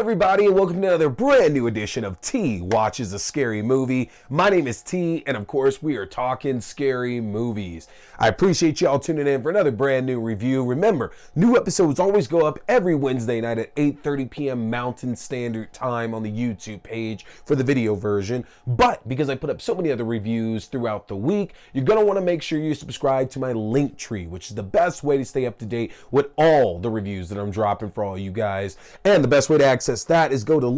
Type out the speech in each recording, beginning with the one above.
everybody, and welcome to another brand new edition of T Watches a Scary Movie. My name is T, and of course, we are talking scary movies. I appreciate y'all tuning in for another brand new review. Remember, new episodes always go up every Wednesday night at 8:30 p.m. Mountain Standard Time on the YouTube page for the video version. But because I put up so many other reviews throughout the week, you're going to want to make sure you subscribe to my Linktree, which is the best way to stay up to date with all the reviews that I'm dropping for all you guys. And the best way to access that is go to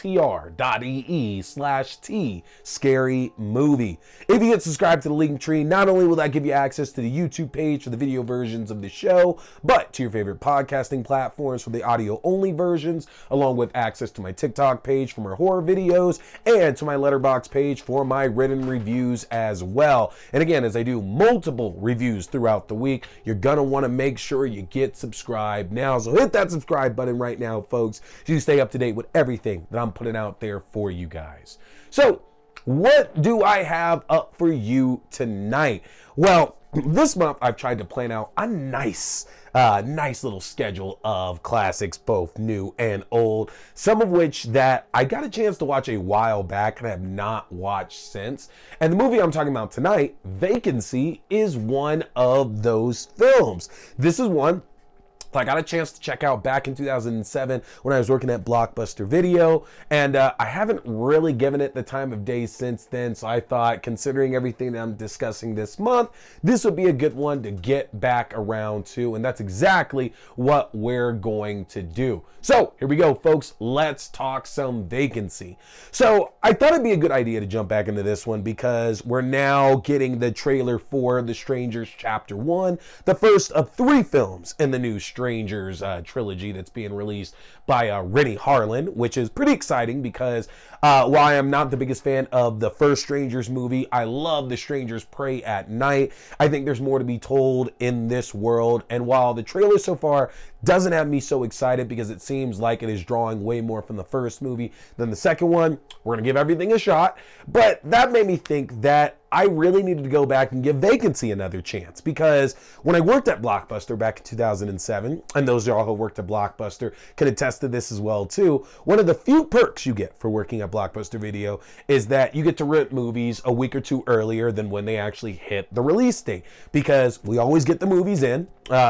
linktr.ee/T Scary Movie. If you get subscribed to the Linktree, not only will that give you access to the YouTube page for the video versions of the show, but to your favorite podcasting platforms for the audio only versions, along with access to my TikTok page for my horror videos and to my Letterboxd page for my written reviews as well. And again, as I do multiple reviews throughout the week, you're gonna want to make sure you get subscribed now. So hit that subscribe button right now, folks, so you stay up to date with everything that I'm putting out there for you guys. So what do I have up for you tonight? Well, this month I've tried to plan out a nice little schedule of classics, both new and old, some of which that I got a chance to watch a while back and have not watched since. And the movie I'm talking about tonight, Vacancy, is one of those films. This is one I got a chance to check out back in 2007 when I was working at Blockbuster Video, and I haven't really given it the time of day since then, so I thought, considering everything that I'm discussing this month, this would be a good one to get back around to, and that's exactly what we're going to do. So here we go, folks. Let's talk some Vacancy. So I thought it'd be a good idea to jump back into this one because we're now getting the trailer for The Strangers Chapter 1, the first of 3 films in the new Strangers trilogy that's being released by Renny Harlin, which is pretty exciting because while I am not the biggest fan of the first Strangers movie, I love The Strangers Prey at Night. I think there's more to be told in this world, and while the trailer so far doesn't have me so excited because it seems like it is drawing way more from the first movie than the second one, we're going to give everything a shot. But that made me think that I really needed to go back and give Vacancy another chance, because when I worked at Blockbuster back in 2007, and those of y'all who worked at Blockbuster can attest to this as well too, one of the few perks you get for working at Blockbuster Video is that you get to rent movies a week or two earlier than when they actually hit the release date, because we always get the movies in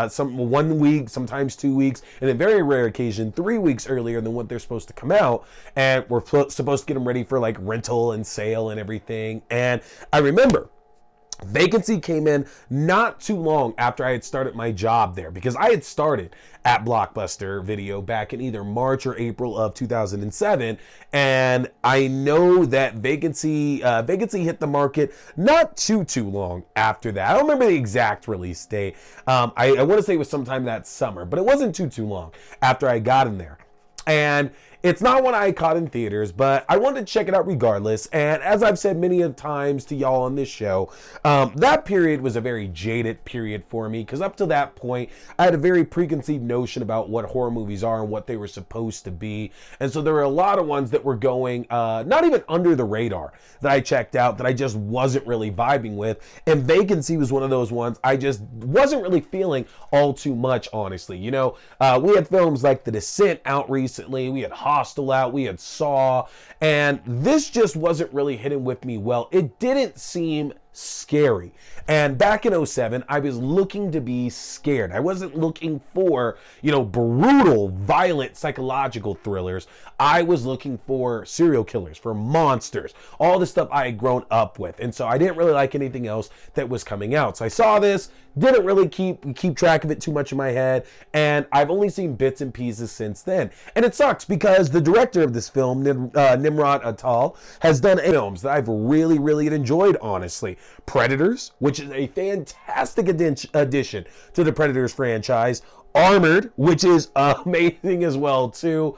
1 week, sometimes 2 weeks, and in very rare occasion 3 weeks earlier than what they're supposed to come out, and we're supposed to get them ready for like rental and sale and everything. And I remember Vacancy came in not too long after I had started my job there, because I had started at Blockbuster Video back in either March or April of 2007, and I know that Vacancy hit the market not too long after that. I don't remember the exact release date. I want to say it was sometime that summer, but it wasn't too long after I got in there. And it's not one I caught in theaters, but I wanted to check it out regardless. And as I've said many times to y'all on this show, that period was a very jaded period for me, because up to that point, I had a very preconceived notion about what horror movies are and what they were supposed to be. And so there were a lot of ones that were going not even under the radar that I checked out that I just wasn't really vibing with. And Vacancy was one of those ones I just wasn't really feeling all too much, honestly. You know, we had films like The Descent out recently, we had Hostel out, we had Saw, and this just wasn't really hitting with me well. It didn't seem scary. And back in 2007, I was looking to be scared. I wasn't looking for, brutal, violent, psychological thrillers. I was looking for serial killers, for monsters, all the stuff I had grown up with. And so I didn't really like anything else that was coming out. So I saw this, didn't really keep track of it too much in my head, and I've only seen bits and pieces since then. And it sucks because the director of this film, Nimrod Atal, has done films that I've really enjoyed, honestly. Predators, which is a fantastic addition to the Predators franchise. Armored, which is amazing as well too.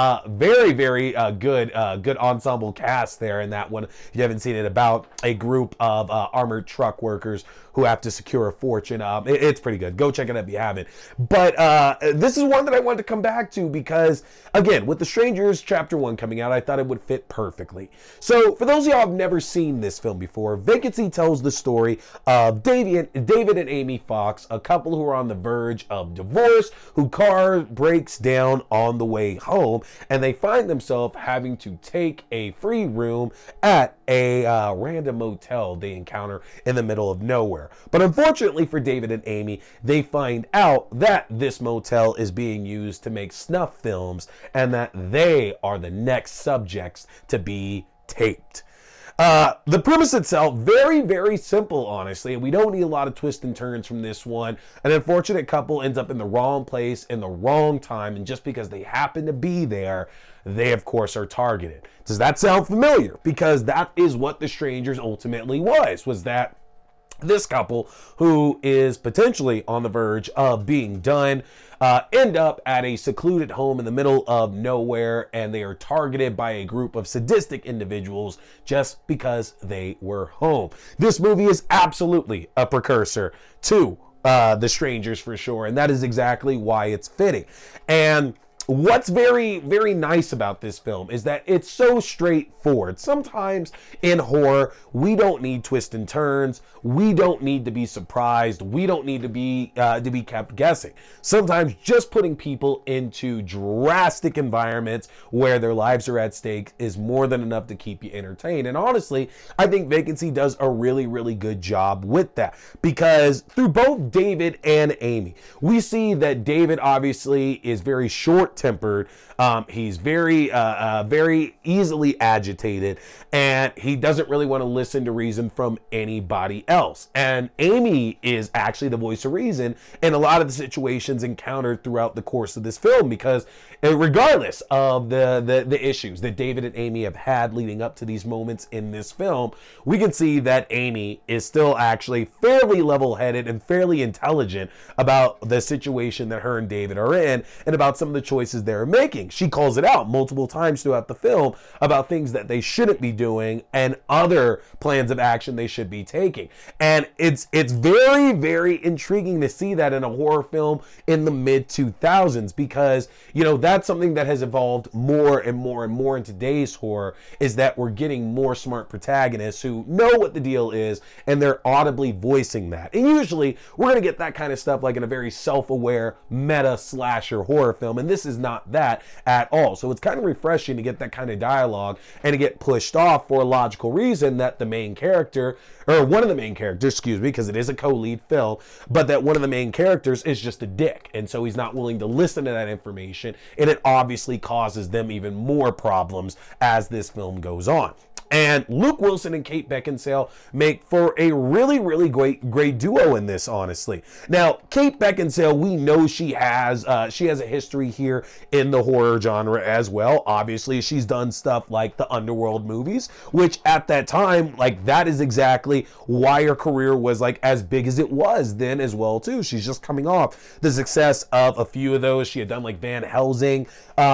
Very good ensemble cast there in that one. If you haven't seen it, about a group of armored truck workers who have to secure a fortune. It's pretty good. Go check it out if you haven't. But this is one that I wanted to come back to because, again, with The Strangers Chapter 1 coming out, I thought it would fit perfectly. So for those of y'all who have never seen this film before, Vacancy tells the story of David and Amy Fox, a couple who are on the verge of divorce. course, whose car breaks down on the way home, and they find themselves having to take a free room at a random motel they encounter in the middle of nowhere. But unfortunately for David and Amy, they find out that this motel is being used to make snuff films and that they are the next subjects to be taped. The premise itself, very, very simple, honestly, and we don't need a lot of twists and turns from this one. An unfortunate couple ends up in the wrong place in the wrong time, and just because they happen to be there, they, of course, are targeted. Does that sound familiar? Because that is what The Strangers ultimately was that this couple, who is potentially on the verge of being done, end up at a secluded home in the middle of nowhere, and they are targeted by a group of sadistic individuals just because they were home. This movie is absolutely a precursor to The Strangers for sure, and that is exactly why it's fitting. And what's very, very nice about this film is that it's so straightforward. Sometimes in horror, we don't need twists and turns. We don't need to be surprised. We don't need to be kept guessing. Sometimes just putting people into drastic environments where their lives are at stake is more than enough to keep you entertained. And honestly, I think Vacancy does a really, really good job with that, because through both David and Amy, we see that David obviously is very short-tempered. He's very easily agitated, and he doesn't really want to listen to reason from anybody else. And Amy is actually the voice of reason in a lot of the situations encountered throughout the course of this film, because regardless of the issues that David and Amy have had leading up to these moments in this film, we can see that Amy is still actually fairly level-headed and fairly intelligent about the situation that her and David are in, and about some of the choices they're making. She calls it out multiple times throughout the film about things that they shouldn't be doing and other plans of action they should be taking. And it's very, very intriguing to see that in a horror film in the mid-2000s, because, you know, that's something that has evolved more and more and more in today's horror, is that we're getting more smart protagonists who know what the deal is, and they're audibly voicing that. And usually we're going to get that kind of stuff like in a very self-aware meta slasher horror film, and this is not that at all. So it's kind of refreshing to get that kind of dialogue and to get pushed off for a logical reason that the main character, or one of the main characters, excuse me, because it is a co-lead film, but that one of the main characters is just a dick, and so he's not willing to listen to that information, and it obviously causes them even more problems as this film goes on. And Luke Wilson and Kate Beckinsale make for a really, really great duo in this, honestly. Now, Kate Beckinsale, we know she has a history here in the horror genre as well. Obviously, she's done stuff like the Underworld movies, which at that time, like, that is exactly why her career was like as big as it was then as well too. She's just coming off the success of a few of those. She had done like Van Helsing.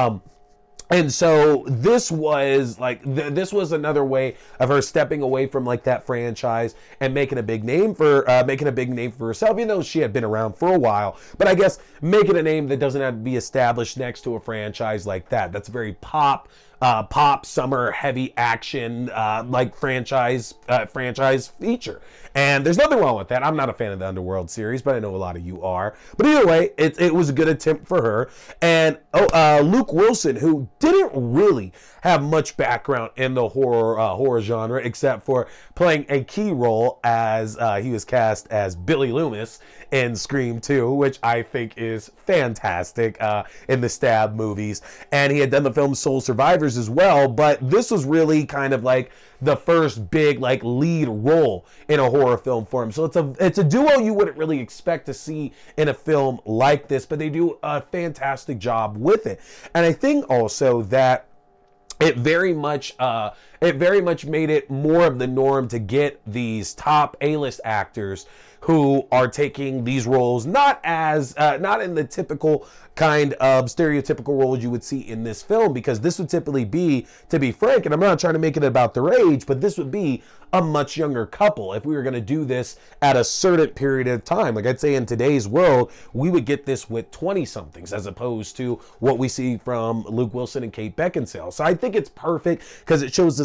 And so this was like, this was another way of her stepping away from like that franchise and making a big name for herself, even though she had been around for a while. But I guess making a name that doesn't have to be established next to a franchise like that. That's a very pop summer heavy action like franchise feature, and there's nothing wrong with that. I'm not a fan of the Underworld series, but I know a lot of you are. But either way, it was a good attempt for her. And Luke Wilson, who didn't really have much background in the horror genre except for playing a key role as he was cast as Billy Loomis in Scream 2, which I think is fantastic in the Stab movies. And he had done the film Soul Survivors as well, but this was really kind of like the first big like lead role in a horror film for him. So it's a duo you wouldn't really expect to see in a film like this, but they do a fantastic job with it. And I think also that it very much made it more of the norm to get these top A-list actors who are taking these roles not in the typical kind of stereotypical roles you would see in this film, because this would typically be, to be frank, and I'm not trying to make it about their age, but this would be a much younger couple if we were going to do this at a certain period of time. Like I'd say in today's world, we would get this with 20-somethings as opposed to what we see from Luke Wilson and Kate Beckinsale. So I think it's perfect because it shows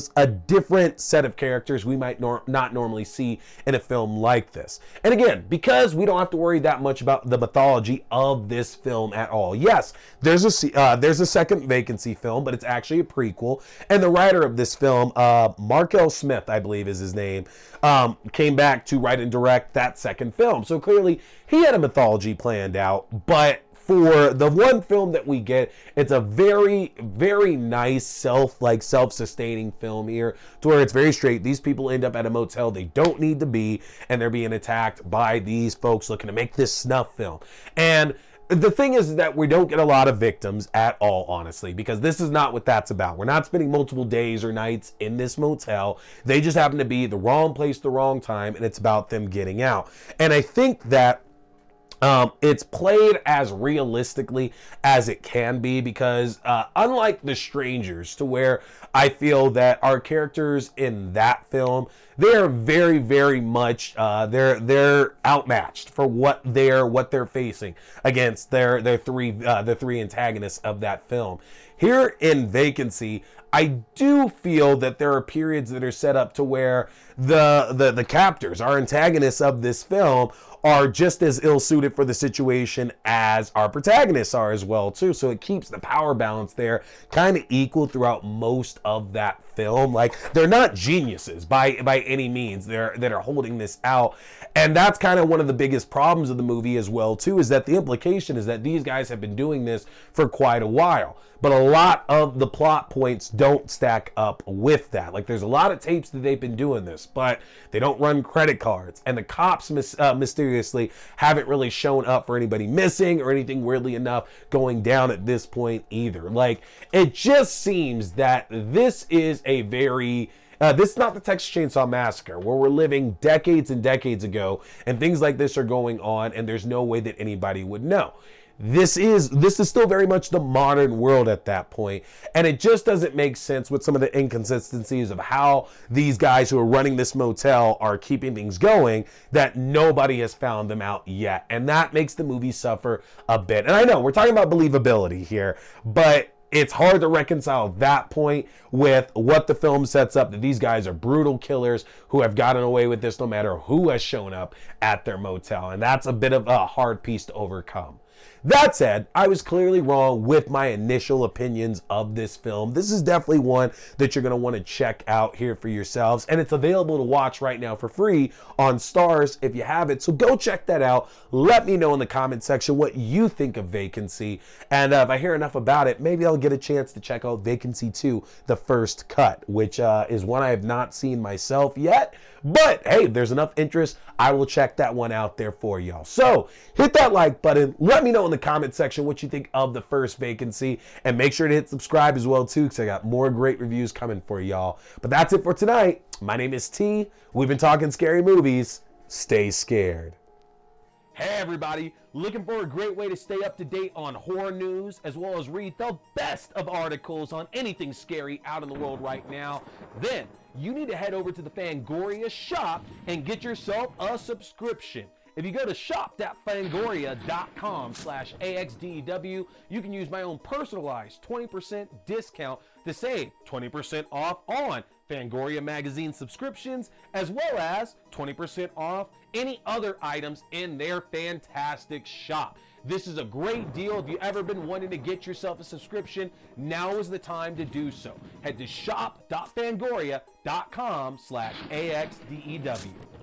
us a different set of characters we might not normally see in a film like this. And again, because we don't have to worry that much about the mythology of this film at all. Yes, there's a second Vacancy film, but it's actually a prequel. And the writer of this film, Mark L. Smith, I believe is his name, came back to write and direct that second film. So clearly he had a mythology planned out, but for the one film that we get, it's a very, very nice self-sustaining film here, to where it's very straight. These people end up at a motel they don't need to be, and they're being attacked by these folks looking to make this snuff film. And the thing is that we don't get a lot of victims at all, honestly, because this is not what that's about. We're not spending multiple days or nights in this motel. They just happen to be the wrong place, the wrong time, and it's about them getting out. And I think that it's played as realistically as it can be, because unlike The Strangers, to where I feel that our characters in that film, they're very, very much they're outmatched for what they're facing against their three antagonists of that film. Here in Vacancy, I do feel that there are periods that are set up to where the captors, our antagonists of this film, are just as ill-suited for the situation as our protagonists are as well, too. So it keeps the power balance there kind of equal throughout most of that film. Like, they're not geniuses by any means that are holding this out. And that's kind of one of the biggest problems of the movie as well, too, is that the implication is that these guys have been doing this for quite a while. But a lot of the plot points don't stack up with that. Like, there's a lot of tapes that they've been doing this, but they don't run credit cards. And the cops mysteriously haven't really shown up for anybody missing or anything weirdly enough going down at this point either. Like, it just seems that this is a very... this is not the Texas Chainsaw Massacre, where we're living decades and decades ago, and things like this are going on, and there's no way that anybody would know. This is still very much the modern world at that point, and it just doesn't make sense with some of the inconsistencies of how these guys who are running this motel are keeping things going, that nobody has found them out yet, and that makes the movie suffer a bit. And I know we're talking about believability here, but it's hard to reconcile that point with what the film sets up, that these guys are brutal killers who have gotten away with this no matter who has shown up at their motel. And that's a bit of a hard piece to overcome. That said, I was clearly wrong with my initial opinions of this film. This is definitely one that you're going to want to check out here for yourselves. And it's available to watch right now for free on Starz if you have it. So go check that out. Let me know in the comment section what you think of Vacancy. And if I hear enough about it, maybe I'll get a chance to check out Vacancy 2, The First Cut, which is one I have not seen myself yet. But hey, if there's enough interest, I will check that one out there for y'all. So hit that like button. Let me know in the comment section what you think of The First Vacancy. And make sure to hit subscribe as well too, because I got more great reviews coming for y'all. But that's it for tonight. My name is T. We've been talking scary movies. Stay scared. Hey everybody, looking for a great way to stay up to date on horror news, as well as read the best of articles on anything scary out in the world right now? Then you need to head over to the Fangoria shop and get yourself a subscription. If you go to shop.fangoria.com/AXDEW, you can use my own personalized 20% discount to save 20% off on Fangoria magazine subscriptions, as well as 20% off any other items in their fantastic shop. This is a great deal. If you've ever been wanting to get yourself a subscription, now is the time to do so. Head to shop.fangoria.com/AXDEW.